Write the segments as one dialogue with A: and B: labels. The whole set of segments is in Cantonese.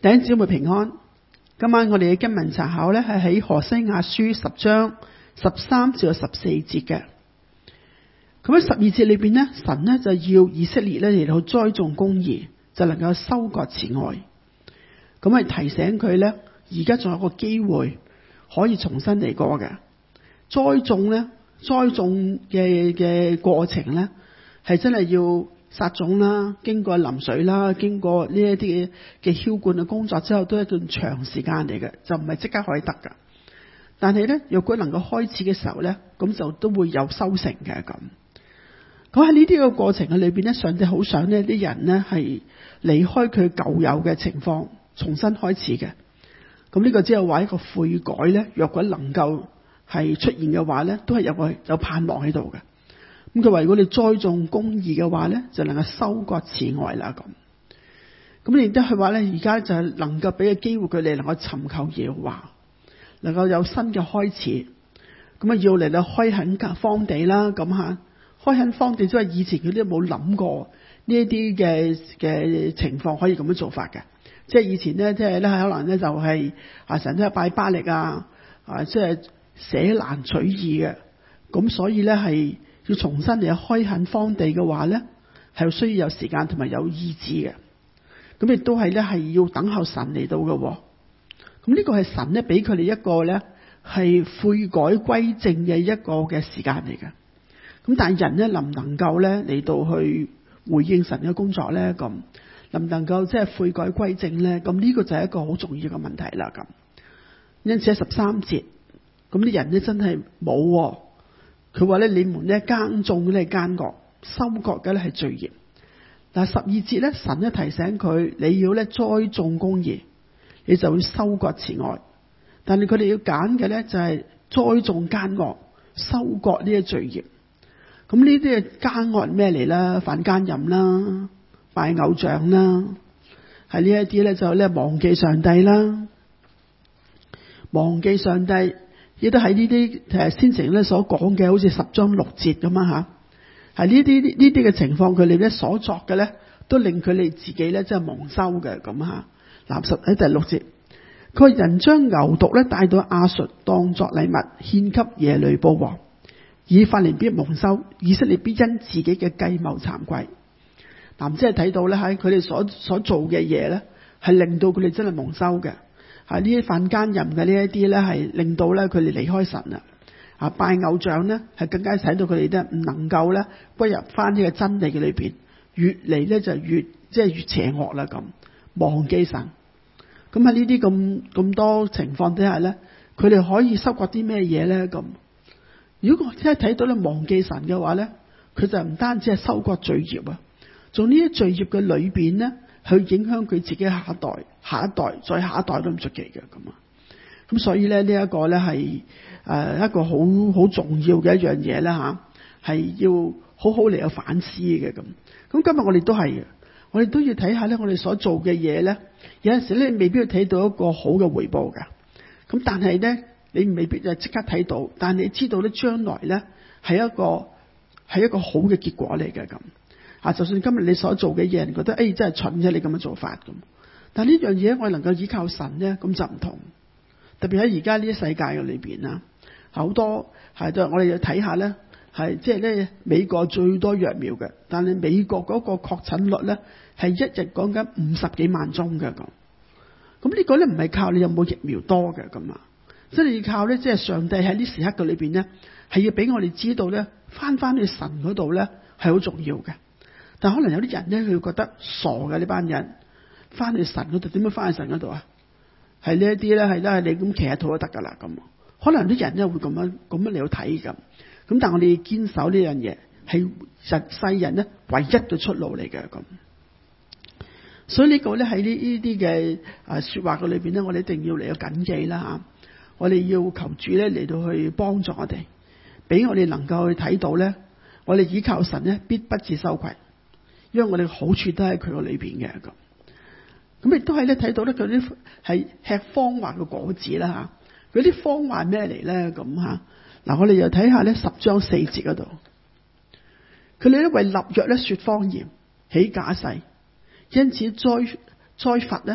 A: 弟兄姊妹平安。今晚我哋嘅經文查考咧係喺何西亞書10章13至14節嘅。咁喺12節裏邊咧，神咧就要以色列咧嚟到栽種公義，就能夠收割慈愛。咁係提醒佢咧，而家仲有個機會可以重新嚟過嘅。栽種嘅過程咧，係真係要撒種啦，經過淋水啦，經過呢一啲嘅澆灌嘅工作之後，都係一段長時間嚟嘅，就唔係即刻可以得噶。但係咧，若果能夠開始嘅時候咧，咁就都會有收成嘅咁。咁喺呢啲嘅過程嘅裏邊咧，上帝好想呢啲人呢係離開佢舊有嘅情況，重新開始嘅。咁呢個只係話一個悔改咧，若果能夠係出現嘅話咧，都係有盼望喺度嘅。咁佢話如果你栽種公義嘅話咧，就能夠收割慈愛啦咁。咁你亦都係話咧，而家就係能夠俾個機會佢哋能夠尋求耶和華，能夠有新嘅開始。咁啊要嚟到開墾荒地啦，咁吓開墾荒地，即係以前佢都冇諗過呢一啲嘅情況可以咁樣做法嘅。即係以前咧，即係咧可能咧就係神都係拜巴力即係捨難取義嘅。咁所以咧係要重新嚟開墾荒地嘅話咧，係需要有時間同埋有意志嘅。咁亦都係咧係要等候神嚟到嘅。咁呢個係神咧俾佢哋一個咧係悔改歸正嘅一個嘅時間嚟嘅。咁但係人咧能唔能夠咧嚟到去回應神嘅工作咧？咁能唔能夠即係悔改歸正咧？咁呢個就係一個好重要嘅問題啦。咁因此喺13節，咁啲人咧真係冇。佢話咧，你們咧耕種咧係奸惡，收割嘅咧係罪孽。但係12節咧，神咧提醒佢，你要咧栽種公義，你就會收割慈愛。但係佢哋要揀嘅咧就係栽種奸惡，收割呢啲罪孽。咁呢啲嘅奸惡咩嚟啦？犯奸淫啦，拜偶像啦，係呢一啲咧就咧忘記上帝啦，忘記上帝。亦都喺呢啲先前咧所講嘅，好似10章6節咁啊吓，係呢啲嘅情況，佢哋咧所作嘅咧，都令佢哋自己咧即係蒙羞嘅咁吓。喺第6節，佢話人將牛犢咧帶到亞述當作禮物獻給耶呂波王，以法蓮必蒙羞，以色列必因自己嘅計謀慚愧。嗱，即係睇到咧喺佢哋所做嘅嘢咧，係令到佢哋真係蒙羞嘅。呢啲犯奸淫嘅呢一啲咧，係令到咧佢哋離開神啦。拜偶像咧，係更加使到佢哋咧唔能夠咧歸入翻呢個真理嘅裏邊，越嚟咧就越邪惡啦咁，忘記神。咁喺呢啲咁多情況底下咧，佢哋可以收割啲咩嘢咧咁？如果我真係睇到咧忘記神嘅話咧，佢就唔單止係收割罪孽啊，從呢啲罪孽嘅裏邊咧，去影響佢自己下一代、再下一代都唔出奇嘅咁啊！咁所以咧呢一個咧係一個好重要嘅一樣嘢啦吓，係要好好嚟有反思嘅咁。咁今日我哋都係嘅，我哋都要睇下咧，我哋所做嘅嘢咧，有陣時咧未必要睇到一個好嘅回報噶。咁但係咧，你未必就即刻睇到，但係你知道咧將來咧係一個好嘅結果嚟嘅咁。就算今日你所做嘅嘢，人覺得真係蠢啫，你咁樣做法咁。但係呢樣嘢我哋能夠依靠神咧，咁就唔同。特別喺而家呢啲世界嘅裏邊啦，好多我哋要睇下咧，即係咧美國最多疫苗嘅，但係美國嗰個確診率咧係一日講緊50幾萬宗嘅咁。咁呢個咧唔係靠你有冇疫苗多嘅咁啊，即係要靠咧，即係上帝喺呢時刻嘅裏邊咧，係要俾我哋知道咧，翻去神嗰度咧係好重要嘅。但可能有啲人咧，佢會覺得傻嘅呢班人，翻去神嗰度，點樣翻去神嗰度啊？係呢一啲咧，係你咁騎一套都得噶啦咁。可能啲人咧會咁樣嚟到睇咁。咁但係我哋要堅守呢樣嘢，係世人咧唯一嘅出路嚟嘅咁。所以呢個咧喺呢啲嘅說話嘅裏邊咧，我哋一定要嚟到謹記啦吓。我哋要求主咧嚟到去幫助我哋，俾我哋能夠去睇到咧，我哋依靠神咧必不致羞愧。因為我哋嘅好處都喺佢個裏邊嘅咁亦都係咧睇到咧佢啲係吃謊話嘅果子啦吓，嗰啲謊話咩嚟咧咁吓？嗱，我哋又睇下咧10章4節嗰度，佢哋咧為立約咧說謊言，起假誓，因此災罰咧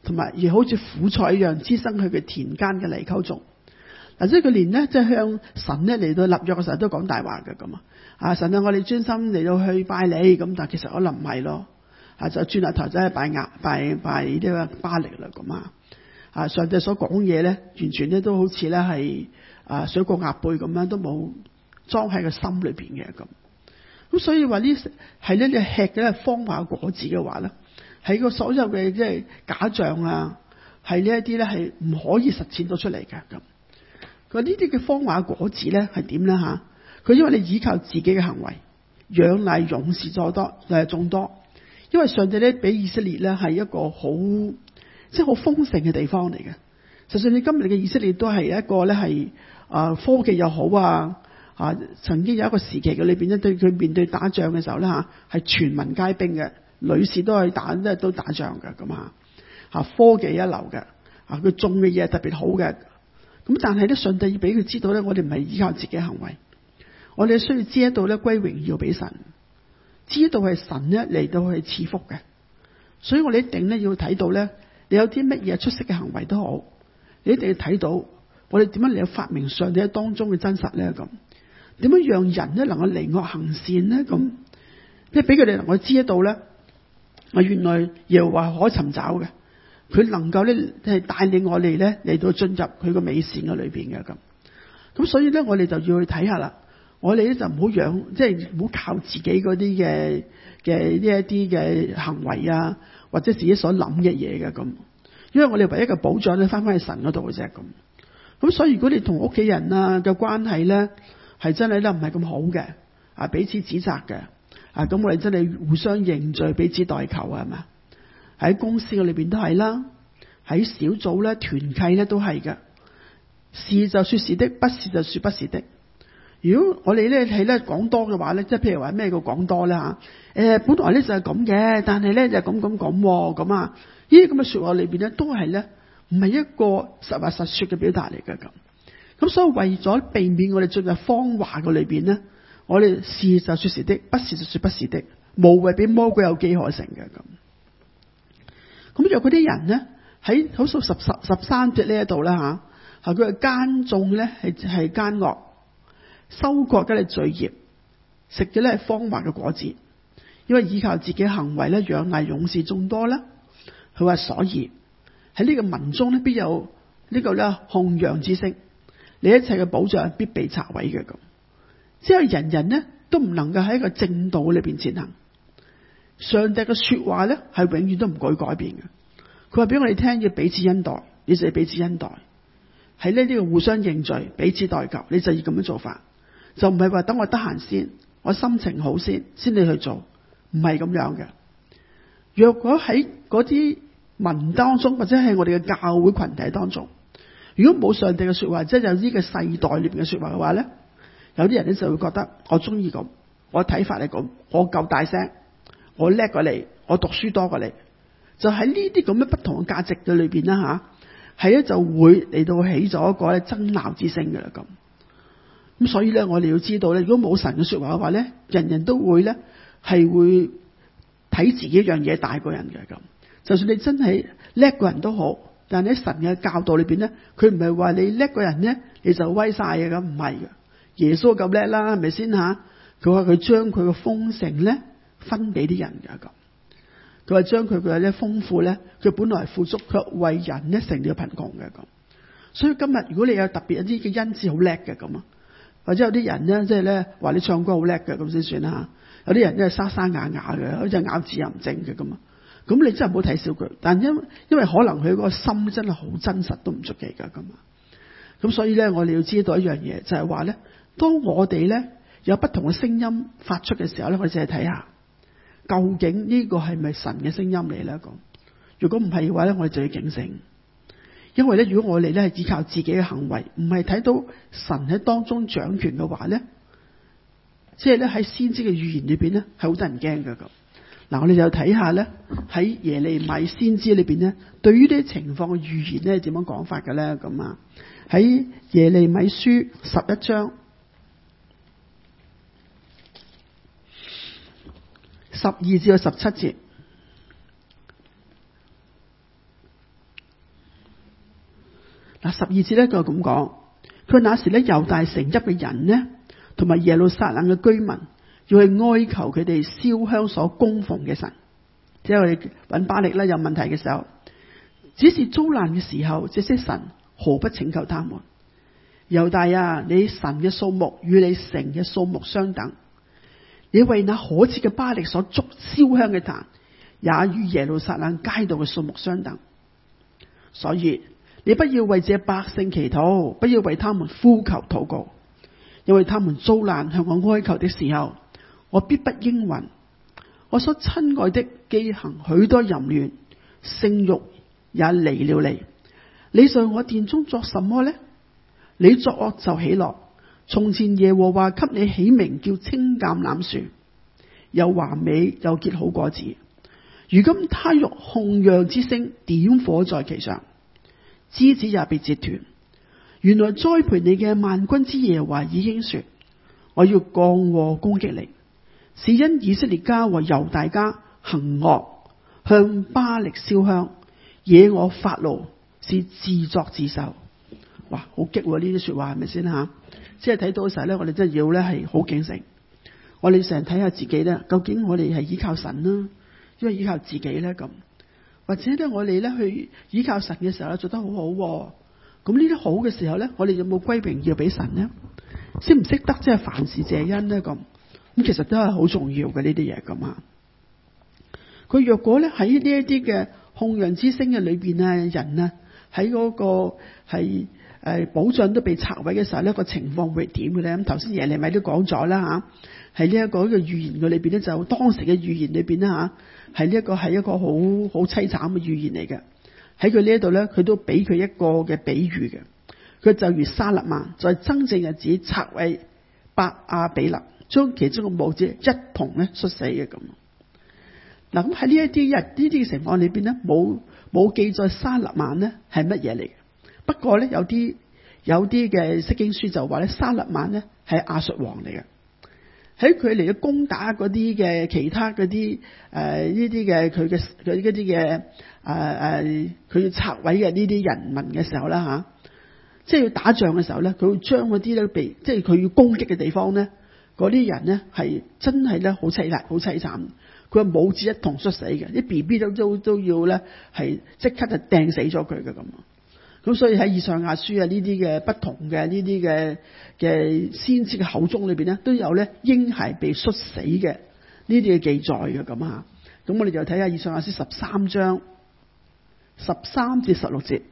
A: 同埋亦好似苦菜一樣滋生佢嘅田間嘅泥溝中。嗱，即係佢連咧，即係向神咧嚟到立約嘅時候都講大話嘅咁啊！神啊，我哋專心嚟到去拜你咁，但係其實可能唔係咯，就轉下頭仔去拜呢個巴力啦咁啊！上帝所講嘢咧，完全咧都好似咧係水過鴨背咁樣，都冇裝喺個心裏邊嘅咁。咁所以話呢係咧，你吃嘅係謊話果子嘅話咧，喺個所有嘅即係假象啊，係呢一啲咧係唔可以實踐到出嚟嘅咁。佢話呢啲嘅謊話果子咧係點咧吓？佢因為你依靠自己嘅行為，仰賴勇士眾多，因為上帝咧俾以色列咧係一個好即係好豐盛嘅地方嚟嘅。就算你今日嘅以色列都係一個咧係科技又好曾經有一個時期嘅裏邊咧，對佢面對打仗嘅時候咧係全民皆兵嘅，女士都係都打仗嘅咁科技一流嘅佢種嘅嘢特別好嘅。咁但係咧，上帝要俾佢知道咧，我哋唔係依靠自己行為，我哋需要知道咧歸榮耀俾神，知道係神咧嚟到去賜福嘅。所以我哋一定咧要睇到咧，你有啲乜嘢出色嘅行為都好，你一定要睇到我哋點樣嚟發明上帝喺當中嘅真實咧咁。點樣讓人咧能夠離惡行善咧咁？即係俾佢哋能夠知得到咧，原來耶和華可尋找嘅，佢能夠咧係帶領我哋咧嚟到進入佢個美善嘅裏邊嘅咁。咁所以咧，我哋就要去睇下啦。我哋咧就唔好即係唔好靠自己嗰啲嘅呢一啲嘅行為啊，或者自己所諗嘅嘢嘅咁。因為我哋唯一嘅保障咧，翻去神嗰度嘅啫咁。咁所以如果你同屋企人嘅關係咧，係真係咧唔係咁好嘅，彼此指責嘅，咁我哋真係互相認罪，彼此代求係嘛？喺公司嘅裏邊都係啦，喺小組咧、團契咧都係嘅。是就說是的，不是就說不是的。如果我哋咧係咧講多嘅話咧，即係譬如話咩叫講多咧本來咧就係咁嘅，但係咧就咁咁啊，呢啲咁嘅說話裏邊咧都係咧唔係一個實話實說嘅表達嚟嘅咁。咁所以為咗避免我哋進入謊話嘅裏邊咧，我哋是就說是的，不是就說不是的，無謂俾魔鬼有機可乘嘅咁。咁若嗰啲人咧喺好數13節呢一度啦佢係耕種咧係奸惡，收割嘅係罪孽，食嘅咧係謊話嘅果子，因為依靠自己行為咧仰賴勇士眾多啦。佢話所以喺呢個民中咧必有呢個咧鬨嚷之聲，你一切嘅保障必被拆毀嘅咁。即係人人咧都唔能夠喺一個正道裏邊前行。上帝嘅說話咧係永遠都唔會改變嘅。佢話俾我哋聽要彼此恩待，你就要彼此恩待。喺呢個互相認罪、彼此代求，你就要咁樣做法，就唔係話等我得閒先，我心情好先你去做，唔係咁樣嘅。若果喺嗰啲民當中，或者係我哋嘅教會群體當中，如果冇上帝嘅說話，即係有呢個世代裏邊嘅說話嘅話咧，有啲人咧就會覺得我中意咁，我睇法係咁，我夠大聲，我叻過你，我讀書多過你，就喺呢啲咁嘅不同嘅價值嘅裏邊啦係咧就會嚟到起咗一個咧爭鬧之聲嘅啦咁。咁所以咧，我哋要知道咧，如果冇神嘅說話嘅話咧，人人都會咧係會睇自己一樣嘢大過人嘅咁。就算你真係叻過人都好，但係喺神嘅教導裏邊咧，佢唔係話你叻過人咧你就威晒嘅咁，唔係嘅。耶穌咁叻啦，係咪先吓？佢話佢將佢嘅豐盛咧分俾啲人嘅咁。佢話將佢嘅咧豐富咧，佢本來係富足，卻為人咧成了貧窮嘅咁。所以今日如果你有特別一啲嘅恩賜好叻嘅咁啊，或者有啲人咧即係咧話你唱歌好叻嘅咁先算啦。有啲人咧沙沙啞啞嘅，好似咬字又唔正嘅咁啊。咁你真係唔好睇小佢，但因為可能佢嗰個心真係好真實，都唔出奇噶咁啊。咁所以咧，我哋要知道一樣嘢，就係話咧，當我哋咧有不同嘅聲音發出嘅時候咧，我哋就係睇下究竟呢個係咪神嘅聲音嚟咧？咁如果唔係嘅話咧，我哋就要警醒，因為咧，如果我哋咧係依靠自己嘅行為，唔係睇到神喺當中掌權嘅話咧，即係咧喺先知嘅預言裏邊咧係好得人驚嘅咁。嗱，我哋就睇下咧喺耶利米先知裏邊咧，對於呢啲情況嘅預言咧點樣講法嘅咧？咁啊，喺耶利米書11章12至17節， 嗱，12節咧佢咁講，佢那時咧猶大城邑嘅人呢，同埋耶路撒冷嘅居民，要去哀求佢哋燒香所供奉嘅神，即係我哋揾巴力咧有問題嘅時候，只是遭難嘅時候，這些神毫不拯救他們。猶大啊，你神嘅數目與你城嘅數目相等，你為那可恥嘅巴力所築燒香嘅壇，也與耶路撒冷街道嘅數目相等。所以你不要為這百姓祈禱，不要為他們呼求禱告，因為他們遭難向我哀求的時候，我必不應允。我所親愛的既行許多淫亂，性慾也離了你。你在我殿中作什麼呢？你作惡就喜樂。從前耶和華給你起名叫青橄欖樹，又華美又結好果子。如今他用洪亮之聲點火在其上，枝子也被折斷。原來栽培你嘅萬軍之耶和華已經說，我要降禍攻擊你，是因以色列家和猶大家行惡，向巴力燒香，惹我發怒，是自作自受。哇，好激喎！呢啲說話係咪先吓？即係睇到嘅時候咧，我哋真係要咧係好警醒。我哋成日睇下自己咧，究竟我哋係依靠神啦，因為依靠自己咧咁，或者咧我哋咧去依靠神嘅時候咧做得好好。咁呢啲好嘅時候咧，我哋有冇歸榮耀俾神呢？識唔識得即係凡事謝恩咧咁？咁其實都係好重要嘅呢啲嘢咁啊。佢若果咧喺呢一啲嘅洪亮之聲嘅裏邊啊，人啊喺嗰個係保障都被拆毀嘅時候呢，個情況會點嘅咧？咁頭先耶利米都講咗啦吓，喺呢一個預言嘅裏邊咧，就當時嘅預言裏邊咧吓，係呢一個係一個好好淒慘嘅預言嚟嘅。喺佢呢一度咧，佢都俾佢一個嘅比喻嘅。佢就如沙勒曼在爭戰日子拆毀伯亞比勒，將其中嘅母子一同咧摔死嘅咁。嗱，咁喺呢一啲情況裏邊咧，冇記載沙勒曼咧係乜嘢嚟嘅。不過咧有啲嘅釋經書就話咧，沙勒曼咧係亞述王嚟嘅。喺佢嚟嘅攻打嗰啲嘅其他嗰啲呢啲嘅佢嗰啲嘅佢要拆毀嘅呢啲人民嘅時候啦吓，即係要打仗嘅時候咧，佢會將嗰啲咧被即係佢要攻擊嘅地方咧，嗰啲人咧係真係咧好凄厲好凄慘。佢話母子一同摔死嘅，啲 B B 都要咧係即刻就掟死咗佢嘅咁。咁所以喺以賽亞書啊呢啲嘅不同嘅呢啲嘅先知嘅口中裏邊咧，都有咧嬰孩被摔死嘅呢啲嘅記載嘅咁啊。咁我哋就睇下以賽亞書13章13至16節。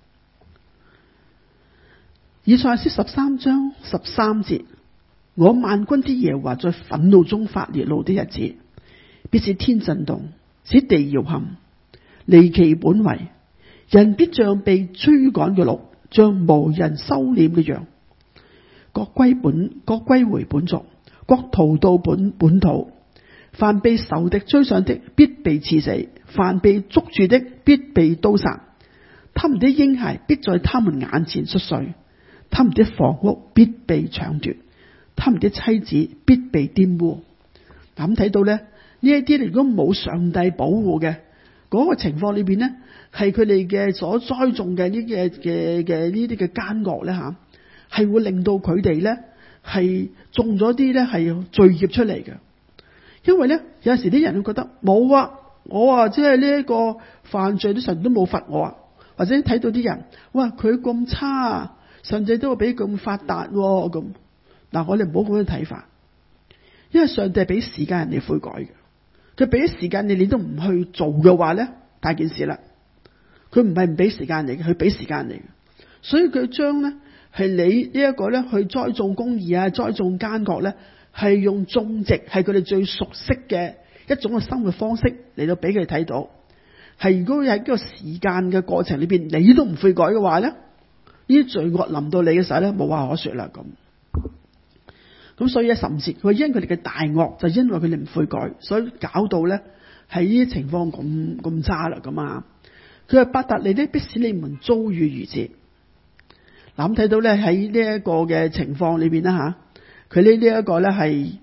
A: 以賽亞書13章13節，我萬軍之耶和華在憤怒中發烈怒的日子，必使天震動，使地搖撼，離其本位。人必像被追趕嘅鹿，像無人收斂嘅羊。各歸回本族，各逃到本土。凡被仇敵追上的，必被刺死；凡被捉住的，必被刀殺。他們的嬰孩必在他們眼前摔碎，他們的房屋必被搶奪，他們的妻子必被玷污。咁睇到咧，呢一啲如果冇上帝保護嘅嗰個情況裏邊呢，係佢哋嘅所栽種嘅呢啲嘅奸惡咧吓，係會令到佢哋咧係種咗啲咧係罪孽出嚟嘅。因為咧有陣時啲人會覺得冇啊，我即係呢一個犯罪，啲神都冇罰我啊，或者睇到啲人哇佢咁差啊，上帝都會俾佢咁發達咁。嗱，我哋唔好咁樣睇法，因為上帝係俾時間人哋悔改嘅。佢俾時間你都唔去做嘅話咧，大件事啦。佢唔係唔俾時間你嘅，佢俾時間你嘅。所以佢將咧係你呢一個咧去栽種公義啊，栽種奸惡咧，係用種植係佢哋最熟悉嘅一種嘅生活方式嚟到俾佢哋睇到。係如果喺呢個時間嘅過程裏邊，你都唔悔改嘅話咧，呢啲罪惡臨到你嘅時候咧，冇話可說啦咁。咁所以咧甚至佢因佢哋嘅大惡，就因為佢哋唔悔改，所以搞到咧係呢啲情況咁差啦咁啊。佢話伯特利咧，必使你們遭遇如此。嗱，咁睇到咧喺呢一個嘅情況裏邊啦吓，佢呢一個咧係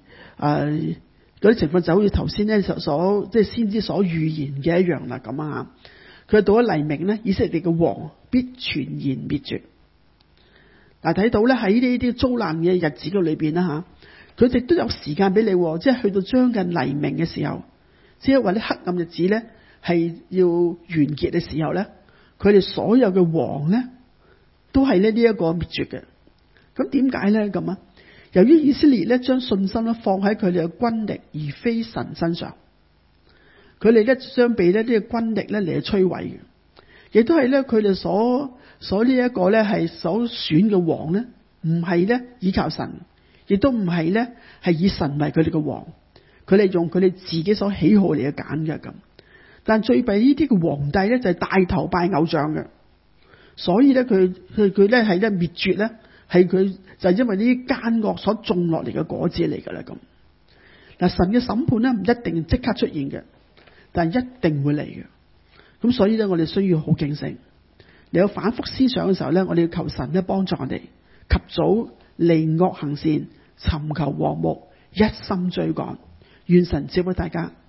A: 嗰啲情況就好似頭先咧所即係先知所預言嘅一樣啦咁啊。 佢到咗黎明咧，以色列嘅王必全然滅絕。嗱，睇到咧喺呢啲遭難嘅日子嘅裏邊啦吓，佢亦都有時間俾你，即係去到將近黎明嘅時候，即係話啲黑暗日子咧係要完結嘅時候咧，佢哋所有嘅王咧都係呢一個滅絕嘅。咁點解咧咁啊？由於以色列咧將信心咧放喺佢哋嘅軍力而非神身上，佢哋咧將被呢啲軍力咧嚟摧毀嘅，亦都係咧佢哋所呢一個咧係所選嘅王咧，唔係咧倚靠神，亦都唔係咧係以神為佢哋嘅王，佢哋用佢哋自己所喜好嚟去揀嘅咁。但最弊呢啲嘅皇帝咧就係帶頭拜偶像嘅，所以咧佢咧係咧滅絕咧。係佢就係因為呢啲奸惡所種落嚟嘅果子嚟噶啦咁。嗱，神嘅審判咧唔一定即刻出現嘅，但係一定會嚟嘅。咁所以咧，我哋需要好警醒。你有反覆思想嘅時候咧，我哋要求神咧幫助我哋及早離惡行善，尋求和睦，一心追趕。願神賜俾大家。